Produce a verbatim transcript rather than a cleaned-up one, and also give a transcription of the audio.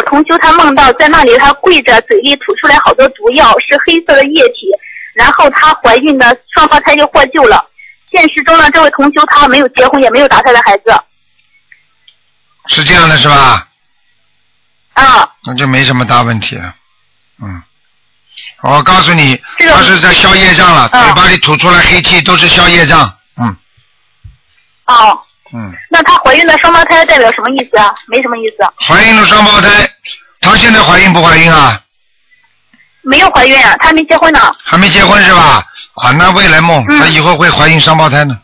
同修他梦到在那里他跪着，嘴里吐出来好多毒药，是黑色的液体，然后她怀孕的双胞胎就获救了。现实中呢，这位同修他没有结婚，也没有打胎的孩子。 是这样的是吧？ 啊。 那就没什么大问题了。嗯。我告诉你，他是在消业障了， 啊、 嘴巴里吐出来黑气都是消业障。嗯。 哦。 嗯。 那她怀孕的双胞胎代表什么意思啊？没什么意思。 怀孕的双胞胎，她现在怀孕不怀孕啊？ 没有怀孕啊，她还没结婚呢。 还没结婚是吧？啊，那未来梦，她、嗯、以后会怀孕双胞胎呢。